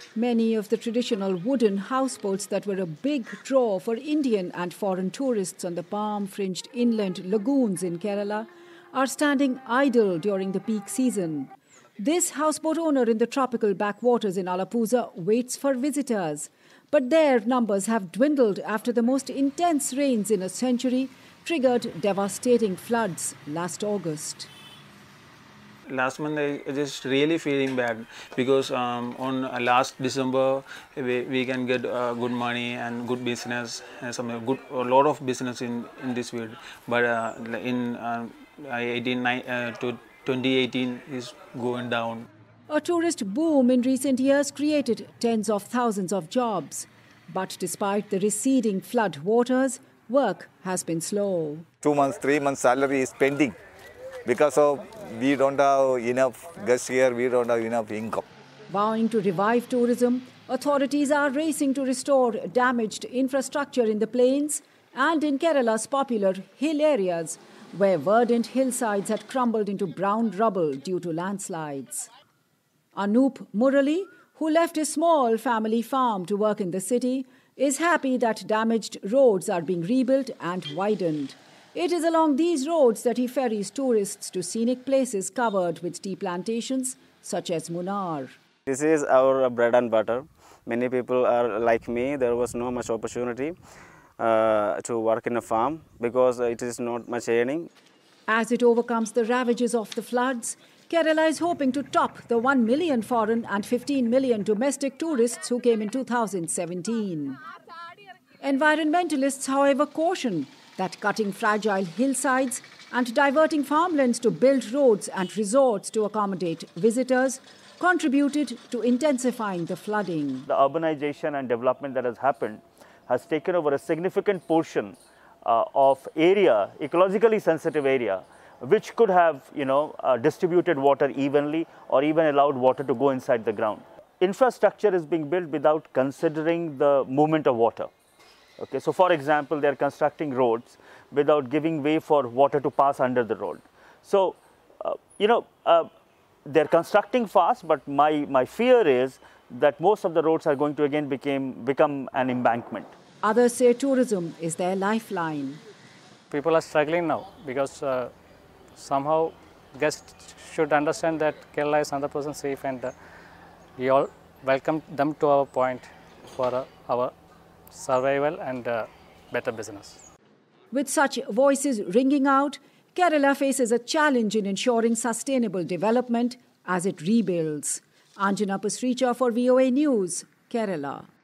Many of the traditional wooden houseboats that were a big draw for Indian and foreign tourists on the palm-fringed inland lagoons in Kerala are standing idle during the peak season. This houseboat owner in the tropical backwaters in Alappuzha waits for visitors, but their numbers have dwindled after the most intense rains in a century triggered devastating floods last August. Last month I just really feeling bad because on last December we can get good money and good business and a lot of business in this field, but in 2018 is going down. A tourist boom in recent years created tens of thousands of jobs, but despite the receding flood waters, work has been slow. 2 months, 3 months salary is pending. Because of we don't have enough guests here, we don't have enough income. Vowing to revive tourism, authorities are racing to restore damaged infrastructure in the plains and in Kerala's popular hill areas, where verdant hillsides had crumbled into brown rubble due to landslides. Anup Murali, who left his small family farm to work in the city, is happy that damaged roads are being rebuilt and widened. It is along these roads that he ferries tourists to scenic places covered with tea plantations, such as Munnar. This is our bread and butter. Many people are like me. There was not much opportunity to work in a farm because it is not much earning. As it overcomes the ravages of the floods, Kerala is hoping to top the 1 million foreign and 15 million domestic tourists who came in 2017. Environmentalists, however, caution that cutting fragile hillsides and diverting farmlands to build roads and resorts to accommodate visitors contributed to intensifying the flooding. The urbanization and development that has happened has taken over a significant portion of area, ecologically sensitive area, which could have, distributed water evenly or even allowed water to go inside the ground. Infrastructure is being built without considering the movement of water. Okay, so for example, they are constructing roads without giving way for water to pass under the road. So, they're constructing fast, but my fear is that most of the roads are going to again become an embankment. Others say tourism is their lifeline. People are struggling now because somehow guests should understand that Kerala is 100% safe, and we all welcome them to our point for our survival and better business. With such voices ringing out, Kerala faces a challenge in ensuring sustainable development as it rebuilds. Anjana Pasricha for VOA News, Kerala.